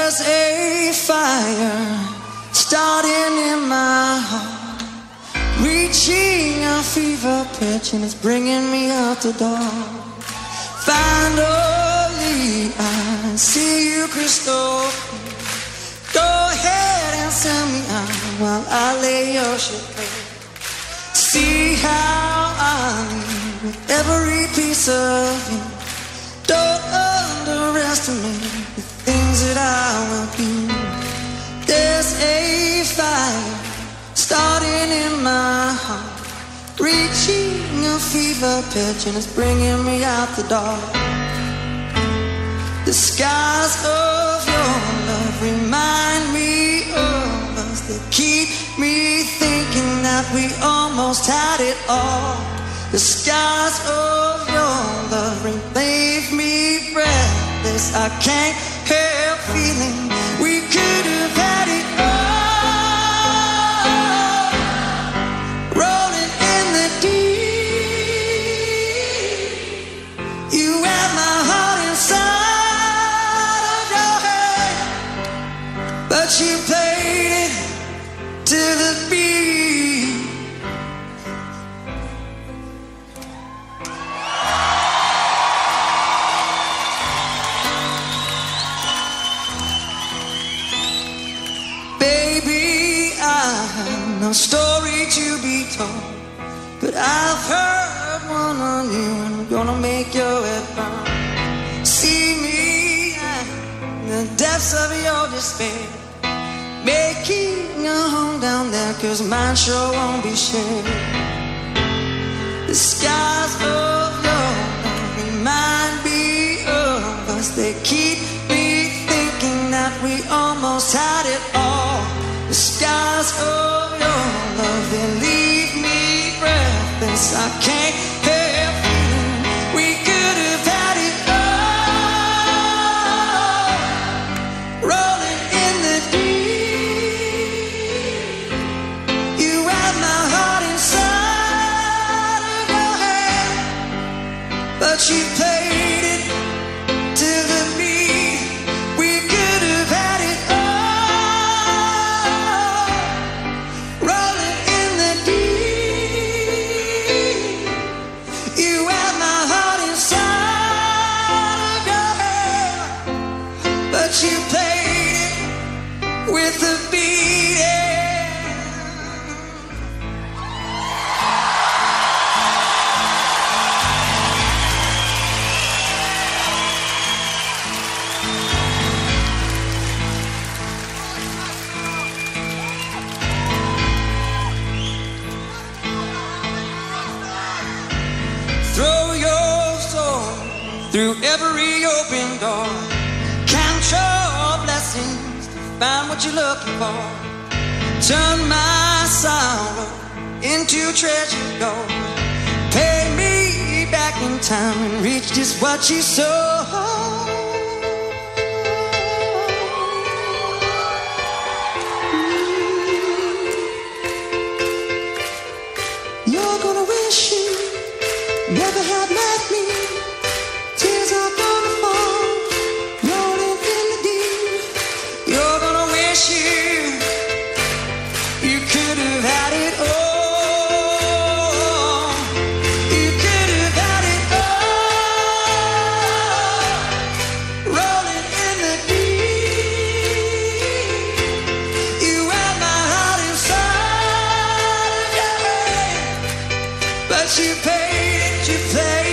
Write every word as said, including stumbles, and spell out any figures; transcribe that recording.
There's a fire starting in my heart, reaching a fever pitch, and it's bringing me out the door. Finally, I see you crystal. Go ahead and send me out while I lay your shit bare. See how I leave with every piece of you. Don't underestimate the things that I will be. There's a fire starting in my heart, reaching a fever pitch, and it's bringing me out the door. The skies of your love remind me of us. They keep me thinking that we almost had it all. The skies of your love leave me breathless. I can't help feeling we could have had it all. Rolling in the deep, you have my heart inside of your hand, but you played it to the beat. No story to be told, but I've heard one on you, and I'm gonna make your head burn. See me in the depths of your despair, making a home down there, 'cause mine sure won't be shared. The skies of your love remind me of us. They keep me thinking that we almost had it all. The skies of your love, they leave me breathless. I can't help feeling we could have had it all. Rolling in the deep, you have my heart inside of your hand, but you played it to the beat. We could have had it all. You played it with the beat. Throw your soul through every open door. Your blessings to find what you're looking for. Turn my sorrow into treasure gold. Pay me back in time and reach just what you sow. You're gonna wish you never had met me. Tears are gonna fall. You could have had it all. You could have had it all. Rolling in the deep, you had my heart inside of your hand, but you paid it, you played